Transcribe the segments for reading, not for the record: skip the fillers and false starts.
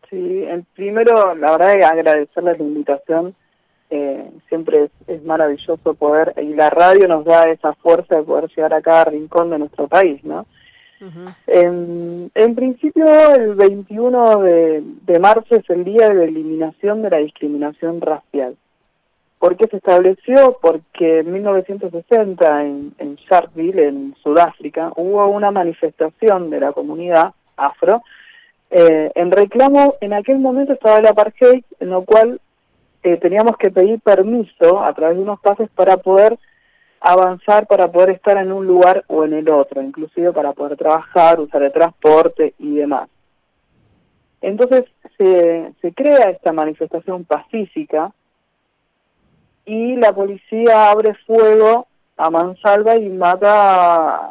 Sí, primero, la verdad, agradecerles la invitación. Siempre es maravilloso poder, y la radio nos da esa fuerza de poder llegar a cada rincón de nuestro país, ¿no? Uh-huh. En principio, el 21 de marzo es el día de eliminación de la discriminación racial. ¿Por qué se estableció? Porque en 1960, en Sharpeville, en Sudáfrica, hubo una manifestación de la comunidad afro en reclamo. En aquel momento estaba el apartheid, en lo cual teníamos que pedir permiso a través de unos pases para poder avanzar, para poder estar en un lugar o en el otro, inclusive para poder trabajar, usar el transporte y demás. Entonces se crea esta manifestación pacífica y la policía abre fuego a mansalva y mata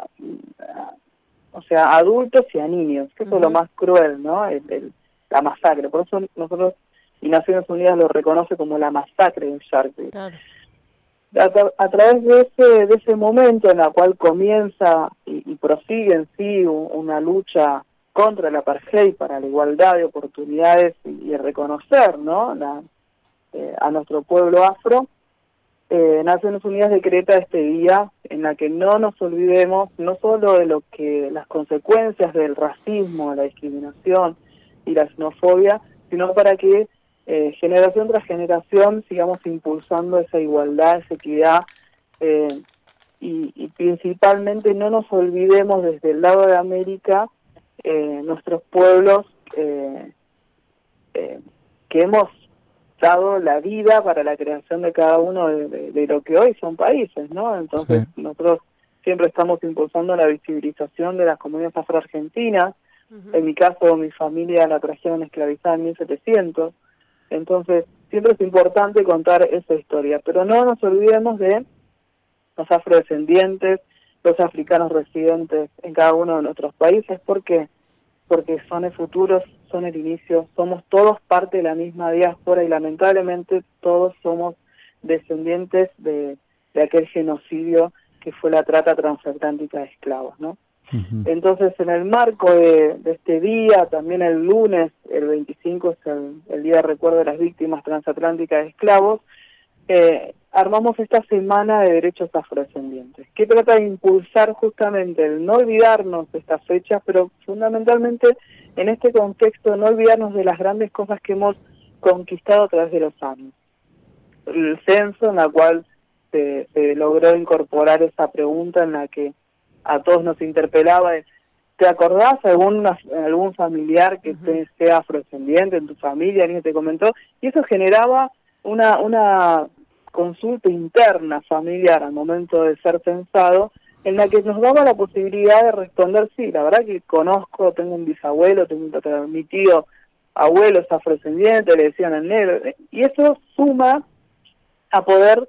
a adultos y a niños, que eso es lo más cruel, ¿no? La masacre. Por eso nosotros, y Naciones Unidas lo reconoce como la masacre de Sharpeville. Claro. A través de ese momento en la cual comienza y prosigue en sí una lucha contra el apartheid para la igualdad de oportunidades y reconocer, ¿no? A nuestro pueblo afro, Naciones Unidas decreta este día en la que no nos olvidemos no solo de las consecuencias del racismo, la discriminación y la xenofobia, sino para que generación tras generación sigamos impulsando esa igualdad, esa equidad, y principalmente no nos olvidemos desde el lado de América, nuestros pueblos que hemos dado la vida para la creación de cada uno de lo que hoy son países, ¿no? Entonces nosotros siempre estamos impulsando la visibilización de las comunidades afroargentinas. En mi caso, mi familia la trajeron esclavizada en 1700. Entonces, siempre es importante contar esa historia, pero no nos olvidemos de los afrodescendientes, los africanos residentes en cada uno de nuestros países, porque son el futuro, son el inicio, somos todos parte de la misma diáspora y lamentablemente todos somos descendientes de aquel genocidio que fue la trata transatlántica de esclavos, ¿no? Uh-huh. Entonces, en el marco de este día, también el lunes, el 25, es el Día de Recuerdo de las Víctimas Transatlánticas de Esclavos, armamos esta Semana de Derechos Afrodescendientes, que trata de impulsar justamente el no olvidarnos de estas fechas, pero fundamentalmente en este contexto no olvidarnos de las grandes cosas que hemos conquistado a través de los años. El censo, en la cual se logró incorporar esa pregunta en la que a todos nos interpelaba, ¿te acordás algún familiar que sea afrodescendiente en tu familia? Alguien te comentó, y eso generaba una consulta interna familiar al momento de ser censado, en la que nos daba la posibilidad de responder, sí, la verdad que conozco, tengo un bisabuelo, mi tío abuelo es afrodescendiente, le decían el negro, y eso suma a poder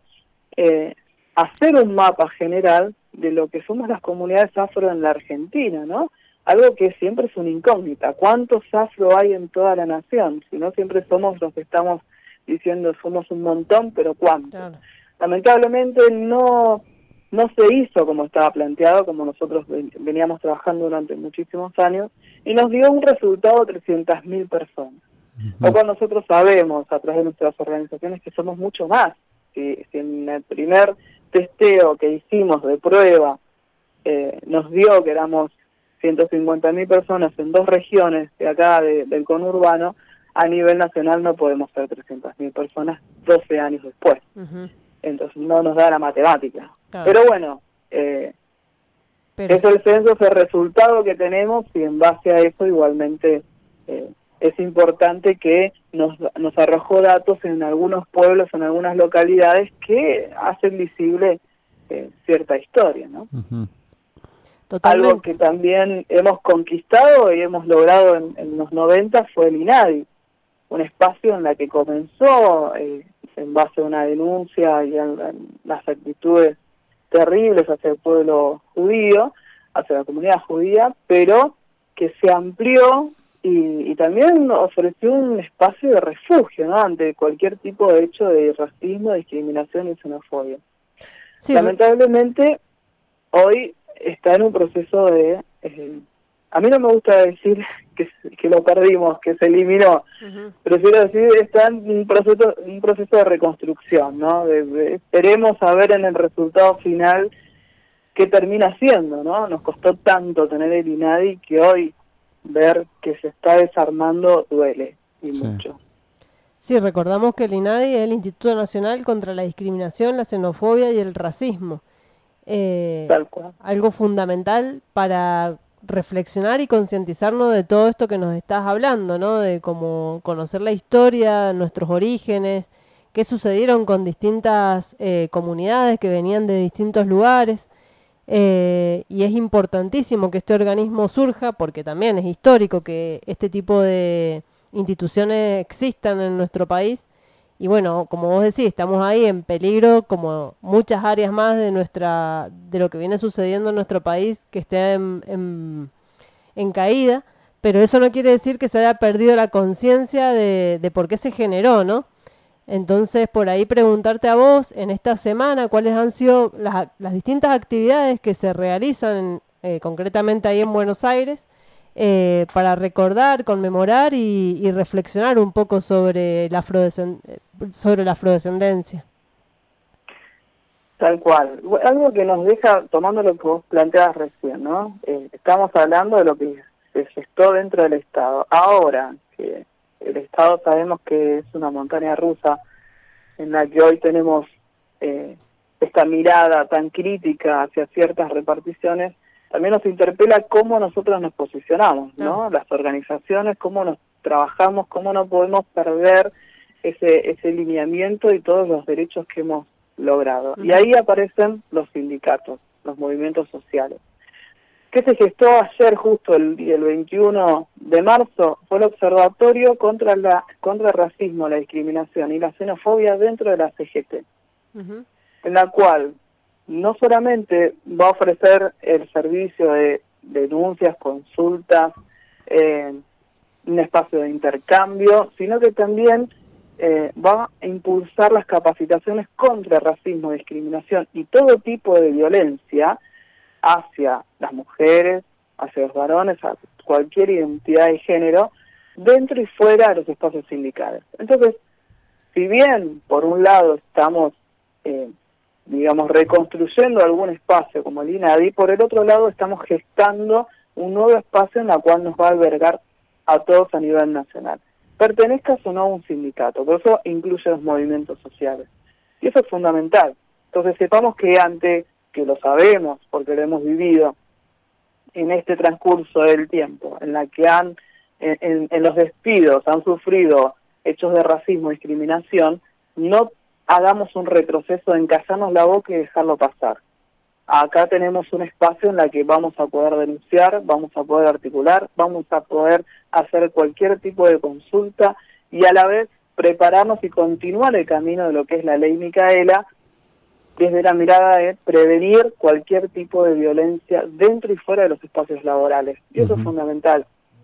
hacer un mapa general de lo que somos las comunidades afro en la Argentina, ¿no? Algo que siempre es una incógnita. ¿Cuántos afro hay en toda la nación? Si no, siempre somos los que estamos diciendo somos un montón, pero ¿cuántos? Claro. Lamentablemente no se hizo como estaba planteado, como nosotros veníamos trabajando durante muchísimos años, y nos dio un resultado de 300.000 personas. Uh-huh. O cuando nosotros sabemos, a través de nuestras organizaciones, que somos mucho más. Si en el primer testeo que hicimos de prueba nos dio que éramos 150.000 personas en 2 regiones de acá del conurbano, a nivel nacional no podemos ser 300.000 personas 12 años después. Uh-huh. Entonces no nos da la matemática. Claro. Pero bueno, eso es el censo, es el resultado que tenemos, y en base a eso igualmente es importante que nos arrojó datos en algunos pueblos, en algunas localidades que hacen visible cierta historia, ¿no? Uh-huh. Algo que también hemos conquistado y hemos logrado en los 90 fue el INADI, un espacio en la que comenzó en base a una denuncia y a las actitudes terribles hacia el pueblo judío, hacia la comunidad judía, pero que se amplió y también ofreció un espacio de refugio, ¿no?, ante cualquier tipo de hecho de racismo, discriminación y xenofobia. Sí. Lamentablemente, hoy está en un proceso de a mí no me gusta decir que lo perdimos, que se eliminó. Prefiero decir está en un proceso de reconstrucción, ¿no? Esperemos a ver en el resultado final qué termina siendo, ¿no? Nos costó tanto tener el INADI que hoy ver que se está desarmando duele, y mucho. Sí, recordamos que el INADI es el Instituto Nacional contra la Discriminación, la Xenofobia y el Racismo. Tal cual. Algo fundamental para reflexionar y concientizarnos de todo esto que nos estás hablando, ¿no? De cómo conocer la historia, nuestros orígenes, qué sucedieron con distintas comunidades que venían de distintos lugares. Y es importantísimo que este organismo surja porque también es histórico que este tipo de instituciones existan en nuestro país. Y bueno, como vos decís, estamos ahí en peligro como muchas áreas más de lo que viene sucediendo en nuestro país que esté en caída, pero eso no quiere decir que se haya perdido la conciencia de por qué se generó, ¿no? Entonces, por ahí preguntarte a vos, en esta semana, cuáles han sido las distintas actividades que se realizan concretamente ahí en Buenos Aires, para recordar, conmemorar y reflexionar un poco sobre la afrodescendencia. Tal cual. Algo que nos deja, tomando lo que vos planteabas recién, ¿no? Estamos hablando de lo que se gestó dentro del Estado. Ahora, que el Estado sabemos que es una montaña rusa en la que hoy tenemos esta mirada tan crítica hacia ciertas reparticiones, también nos interpela cómo nosotros nos posicionamos, ¿no? Las organizaciones, cómo nos trabajamos, cómo no podemos perder ese lineamiento y todos los derechos que hemos logrado. Y ahí aparecen los sindicatos, los movimientos sociales. ¿Qué se gestó ayer, justo el 21 de marzo? Fue el Observatorio contra el Racismo, la Discriminación y la Xenofobia dentro de la CGT, en la cual no solamente va a ofrecer el servicio de denuncias, consultas, un espacio de intercambio, sino que también va a impulsar las capacitaciones contra el racismo, discriminación y todo tipo de violencia hacia las mujeres, hacia los varones, a cualquier identidad de género, dentro y fuera de los espacios sindicales. Entonces, si bien por un lado estamos, digamos, reconstruyendo algún espacio como el INADI, por el otro lado estamos gestando un nuevo espacio en el cual nos va a albergar a todos a nivel nacional. Pertenezcas o no a un sindicato, por eso incluye los movimientos sociales. Y eso es fundamental. Entonces sepamos que que lo sabemos porque lo hemos vivido en este transcurso del tiempo, en la que en los despidos han sufrido hechos de racismo y discriminación, no hagamos un retroceso en callarnos la boca y dejarlo pasar. Acá tenemos un espacio en el que vamos a poder denunciar, vamos a poder articular, vamos a poder hacer cualquier tipo de consulta y a la vez prepararnos y continuar el camino de lo que es la ley Micaela, desde la mirada de prevenir cualquier tipo de violencia dentro y fuera de los espacios laborales. Y eso es fundamental.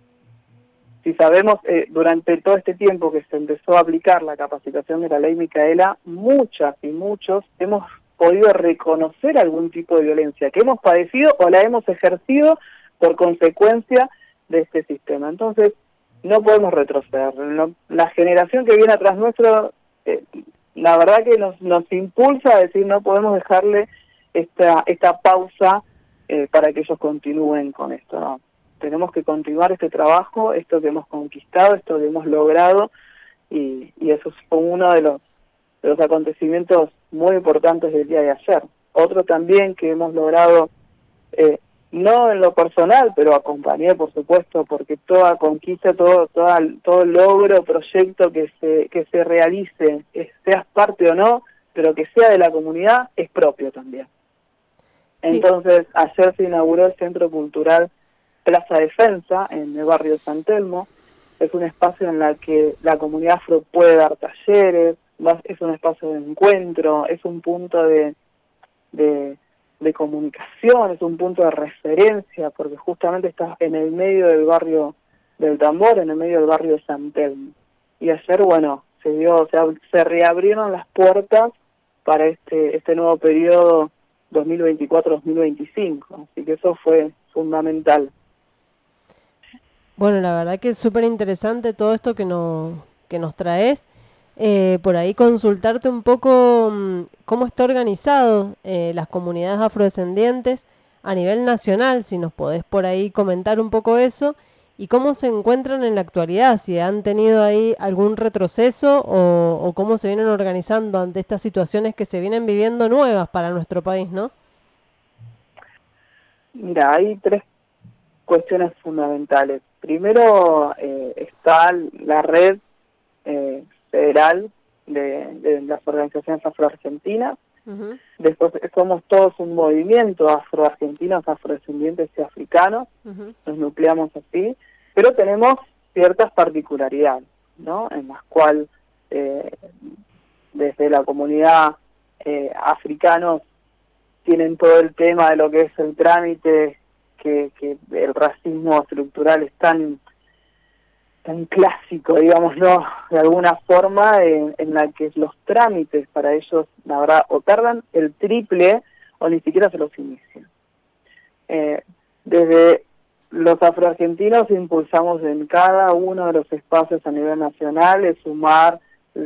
Si sabemos, durante todo este tiempo que se empezó a aplicar la capacitación de la ley Micaela, muchas y muchos hemos podido reconocer algún tipo de violencia que hemos padecido o la hemos ejercido por consecuencia de este sistema. Entonces, no podemos retroceder. La generación que viene atrás nuestro, la verdad que nos impulsa a decir no podemos dejarle esta pausa para que ellos continúen con esto, ¿no? Tenemos que continuar este trabajo, esto que hemos conquistado, esto que hemos logrado, y eso fue uno de los acontecimientos muy importantes del día de ayer. Otro también que hemos logrado, no en lo personal, pero acompañé, por supuesto, porque toda conquista, todo logro, proyecto que se realice, seas parte o no, pero que sea de la comunidad, es propio también. Sí. Entonces, ayer se inauguró el Centro Cultural Plaza Defensa, en el barrio de San Telmo. Es un espacio en el que la comunidad afro puede dar talleres, es un espacio de encuentro, es un punto de comunicación, es un punto de referencia, porque justamente está en el medio del barrio del Tambor, en el medio del barrio de San Telmo. Y ayer, bueno, se reabrieron las puertas para este nuevo periodo 2024-2025, así que eso fue fundamental. Bueno, la verdad que es súper interesante todo esto que nos traes. Por ahí consultarte un poco cómo está organizado las comunidades afrodescendientes a nivel nacional, si nos podés por ahí comentar un poco eso, y cómo se encuentran en la actualidad, si han tenido ahí algún retroceso o cómo se vienen organizando ante estas situaciones que se vienen viviendo nuevas para nuestro país, ¿no? Mira, hay tres cuestiones fundamentales. Primero, está la red federal de las organizaciones afroargentinas. Uh-huh. Después somos todos un movimiento afroargentinos, afrodescendientes y africanos. Uh-huh. Nos nucleamos así, pero tenemos ciertas particularidades, ¿no? En las cuales desde la comunidad africanos tienen todo el tema de lo que es el trámite, que el racismo estructural es tan clásico, digamos, ¿no? De alguna forma, en la que los trámites para ellos, la verdad, o tardan el triple o ni siquiera se los inician. Desde los afroargentinos impulsamos en cada uno de los espacios a nivel nacional de sumar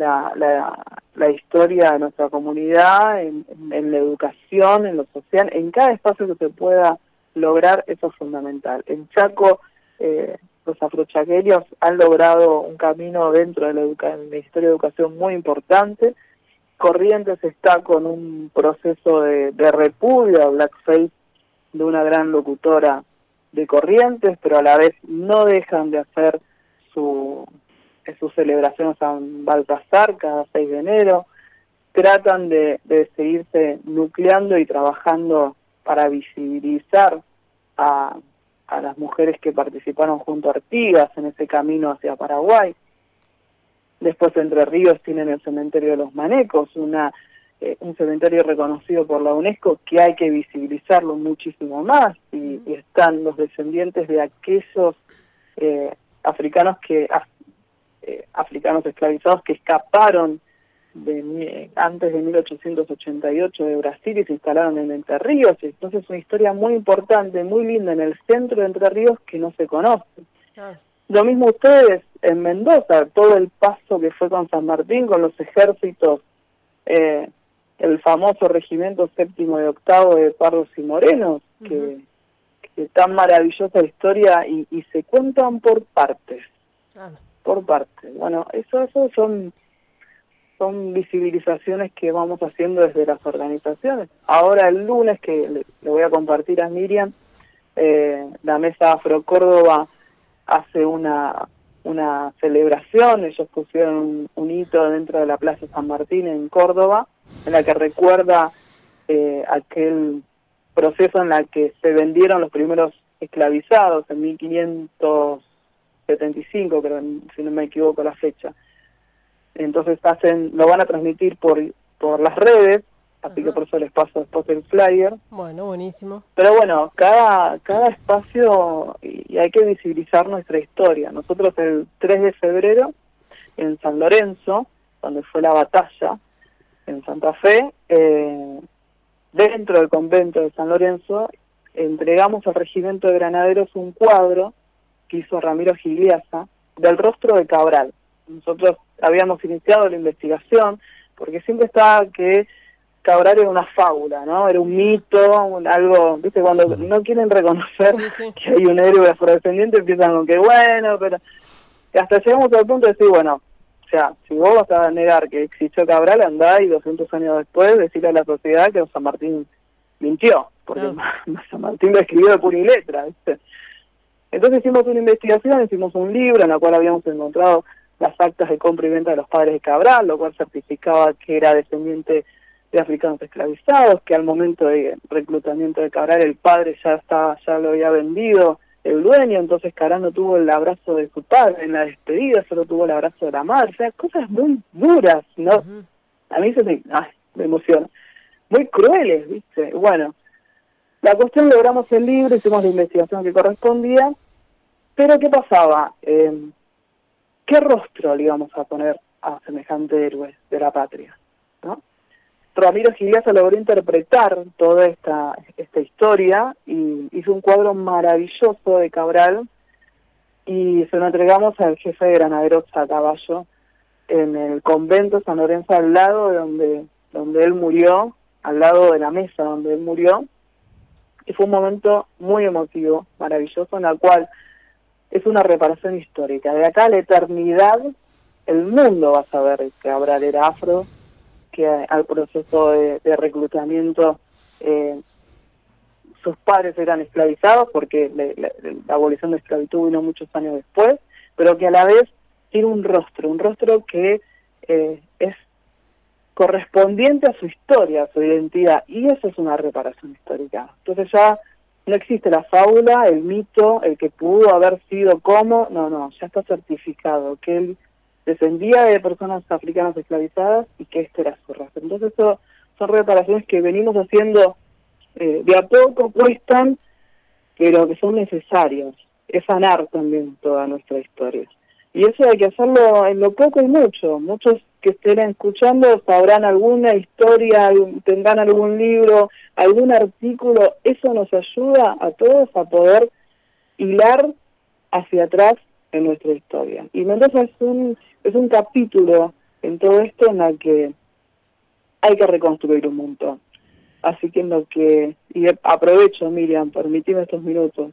la historia de nuestra comunidad en la educación, en lo social, en cada espacio que se pueda lograr. Eso es fundamental. En Chaco, los afrochaqueños han logrado un camino dentro de la historia de educación muy importante. Corrientes está con un proceso de repudio a blackface de una gran locutora de Corrientes, pero a la vez no dejan de hacer su celebración a San Baltasar cada 6 de enero. Tratan de seguirse nucleando y trabajando para visibilizar a las mujeres que participaron junto a Artigas en ese camino hacia Paraguay. Después Entre Ríos tienen el cementerio de los Manecos, un cementerio reconocido por la UNESCO que hay que visibilizarlo muchísimo más, y están los descendientes de aquellos africanos esclavizados que escaparon antes de 1888 de Brasil y se instalaron en Entre Ríos. Entonces es una historia muy importante, muy linda en el centro de Entre Ríos que no se conoce. Lo mismo ustedes en Mendoza, todo el paso que fue con San Martín, con los ejércitos, el famoso regimiento 7º y 8º de Pardos y Morenos, que tan maravillosa historia y se cuentan por partes. Por partes. Bueno, eso son visibilizaciones que vamos haciendo desde las organizaciones. Ahora el lunes, que le voy a compartir a Miriam, la Mesa Afro Córdoba hace una celebración. Ellos pusieron un hito dentro de la Plaza San Martín en Córdoba, en la que recuerda aquel proceso en la que se vendieron los primeros esclavizados en 1575, creo, si no me equivoco la fecha. Entonces lo van a transmitir por las redes, así que por eso les paso después el flyer. Bueno, buenísimo. Pero bueno, cada espacio, y hay que visibilizar nuestra historia. Nosotros el 3 de febrero, en San Lorenzo, donde fue la batalla, en Santa Fe, dentro del convento de San Lorenzo, entregamos al Regimiento de Granaderos un cuadro que hizo Ramiro Gigliasa del rostro de Cabral. Nosotros habíamos iniciado la investigación porque siempre estaba que Cabral era una fábula, ¿no? Era un mito, algo, ¿viste? Cuando no quieren reconocer que hay un héroe afrodescendiente, empiezan con que bueno, pero hasta llegamos al punto de decir, bueno, o sea, si vos vas a negar que existió Cabral, andá y 200 años después decirle a la sociedad que San Martín mintió, porque San Martín lo escribió de puño y letra, ¿viste? Entonces hicimos una investigación, hicimos un libro en el cual habíamos encontrado las actas de compra y venta de los padres de Cabral, lo cual certificaba que era descendiente de africanos esclavizados, que al momento de reclutamiento de Cabral el padre ya lo había vendido el dueño, entonces Cabral no tuvo el abrazo de su padre en la despedida, solo tuvo el abrazo de la madre. O sea, cosas muy duras, ¿no? A mí me emociona. Muy crueles, ¿viste? Bueno, la cuestión, logramos el libro, hicimos la investigación que correspondía, pero ¿qué pasaba? ¿Qué rostro le íbamos a poner a semejante héroe de la patria, ¿no? Ramiro Gigliasa logró interpretar toda esta historia y hizo un cuadro maravilloso de Cabral y se lo entregamos al jefe de granaderos a caballo en el convento San Lorenzo, al lado de donde él murió, al lado de la mesa donde él murió, y fue un momento muy emotivo, maravilloso, en el cual es una reparación histórica. De acá a la eternidad, el mundo va a saber que Cabral era afro, que al proceso de reclutamiento sus padres eran esclavizados, porque la abolición de esclavitud vino muchos años después, pero que a la vez tiene un rostro que es correspondiente a su historia, a su identidad, y eso es una reparación histórica. Entonces ya no existe la fábula, el mito, el que pudo haber sido como, no, ya está certificado que él descendía de personas africanas esclavizadas y que este era su raza. Entonces eso son reparaciones que venimos haciendo de a poco, cuestan, pero que son necesarias. Es sanar también toda nuestra historia. Y eso hay que hacerlo en lo poco y mucho. Muchos que estén escuchando sabrán alguna historia, tendrán algún libro, algún artículo. Eso nos ayuda a todos a poder hilar hacia atrás en nuestra historia. Y Mendoza es un capítulo en todo esto en el que hay que reconstruir un montón. Así que y aprovecho, Miriam, permitime estos minutos,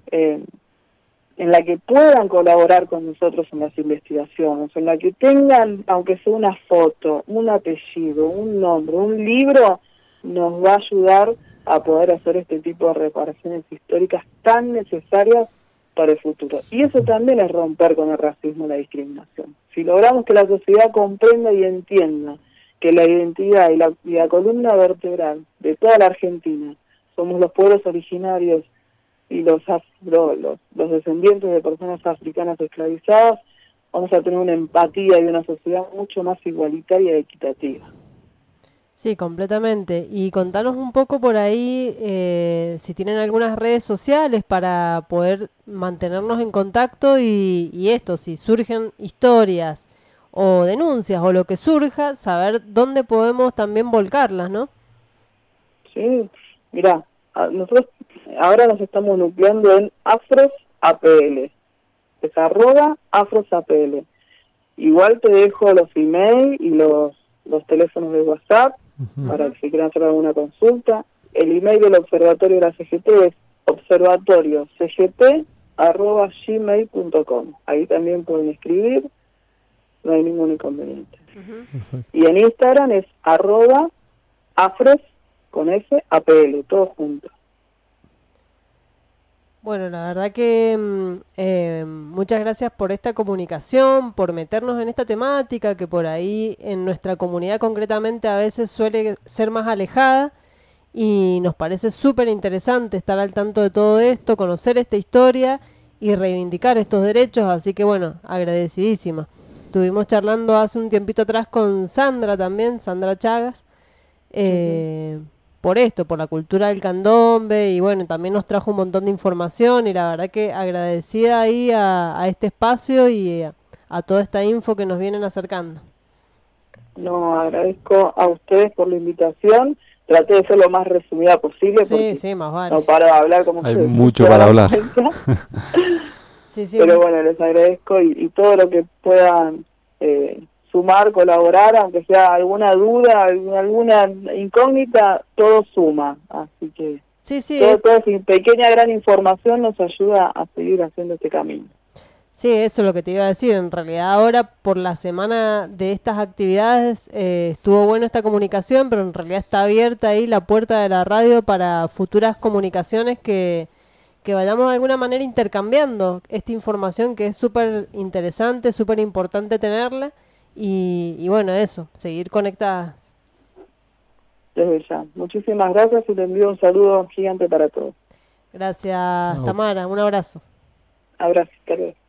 en la que puedan colaborar con nosotros en las investigaciones, en la que tengan, aunque sea una foto, un apellido, un nombre, un libro, nos va a ayudar a poder hacer este tipo de reparaciones históricas tan necesarias para el futuro. Y eso también es romper con el racismo y la discriminación. Si logramos que la sociedad comprenda y entienda que la identidad y la columna vertebral de toda la Argentina somos los pueblos originarios y los descendientes de personas africanas esclavizadas, vamos a tener una empatía y una sociedad mucho más igualitaria y equitativa. Sí, completamente. Y contanos un poco por ahí si tienen algunas redes sociales para poder mantenernos en contacto y esto, si surgen historias o denuncias o lo que surja, saber dónde podemos también volcarlas, ¿no? Sí, mirá, nosotros ahora nos estamos nucleando en AfrosAPL, es @AfrosAPL. Igual te dejo los email y los teléfonos de WhatsApp para que si quieran hacer alguna consulta. El email del Observatorio de la CGT es observatoriocgt@gmail.com. Ahí también pueden escribir, no hay ningún inconveniente. Y en Instagram es @afros con S, APL, todos juntos. Bueno, la verdad que muchas gracias por esta comunicación, por meternos en esta temática que por ahí en nuestra comunidad concretamente a veces suele ser más alejada y nos parece súper interesante estar al tanto de todo esto, conocer esta historia y reivindicar estos derechos, así que bueno, agradecidísima. Estuvimos charlando hace un tiempito atrás con Sandra también, Sandra Chagas, por esto, por la cultura del candombe y bueno, también nos trajo un montón de información y la verdad que agradecida ahí a este espacio y a toda esta info que nos vienen acercando. No, agradezco a ustedes por la invitación. Traté de ser lo más resumida posible porque Sí, más vale. No paro de hablar como hay ustedes. Mucho para hablar. Sí. Pero bueno, les agradezco y todo lo que puedan sumar, colaborar, aunque sea alguna duda, alguna incógnita, todo suma. Así que toda esa pequeña, gran información nos ayuda a seguir haciendo este camino. Sí, eso es lo que te iba a decir. En realidad ahora por la semana de estas actividades estuvo bueno esta comunicación, pero en realidad está abierta ahí la puerta de la radio para futuras comunicaciones que vayamos de alguna manera intercambiando esta información que es súper interesante, súper importante tenerla y bueno, eso, seguir conectadas. Desde ya. Muchísimas gracias y te envío un saludo gigante para todos. Gracias, Tamara. Un abrazo. Abrazo, hasta luego.